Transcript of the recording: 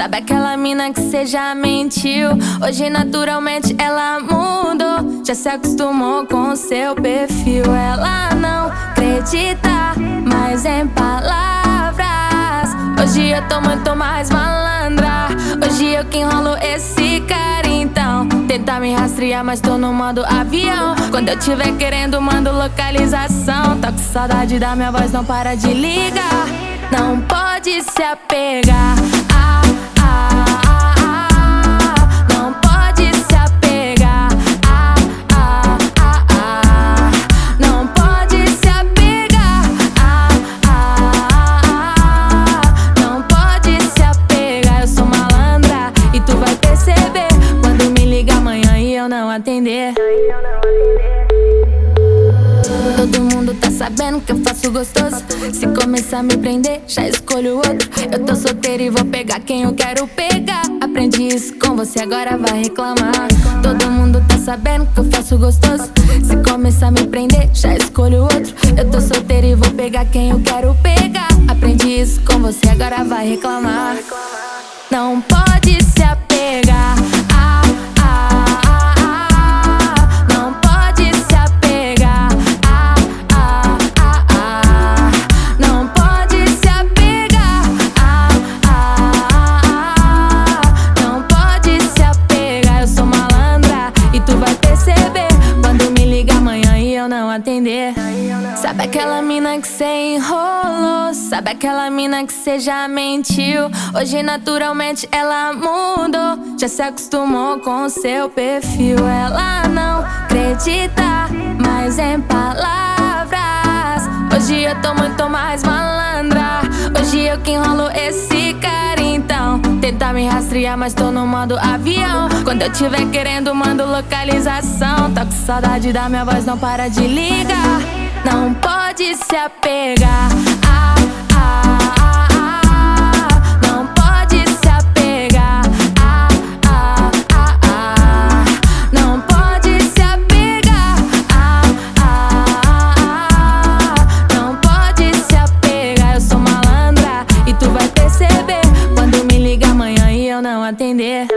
Sabe aquela mina que cê já mentiu? Hoje naturalmente ela mudou. Já se acostumou com o seu perfil. Ela não acredita mais em palavras. Hoje eu tô muito mais malandra. Hoje eu que enrolo esse cara. Então tenta me rastrear, mas tô no modo avião. Quando eu tiver querendo, mando localização. Tô com saudade da minha voz, não para de ligar. Não pode se apegar. Não pode se apegar. Não pode se apegar. Não pode se apegar. Eu sou malandra e tu vai perceber quando me liga amanhã e eu não atender. Todo mundo tá sabendo que eu faço gostoso. Se começar a me prender, já escolho outro. Eu tô solteiro e vou pegar quem eu quero pegar. Aprendi isso com você, agora vai reclamar. Todo mundo tá sabendo que eu faço gostoso. Se começar a me prender, já escolho outro. Eu tô solteiro e vou pegar quem eu quero pegar. Aprendi isso com você, agora vai reclamar. Não pode se apegar. Atender. Sabe aquela mina que cê enrolou? Sabe aquela mina que cê já mentiu? Hoje naturalmente ela mudou. Já se acostumou com o seu perfil. Ela não acredita mais em palavras. Hoje eu tô muito mais malandra. Hoje eu que enrolo esse cara. Então tenta me rastrear, mas tô no modo avião. Quando eu tiver querendo, mando localização. Tô com saudade da minha voz, não para de ligar. Não pode se apegar. Não pode se apegar. Não pode se apegar. Não pode se apegar. Eu sou malandra e tu vai perceber quando me liga amanhã e eu não atender.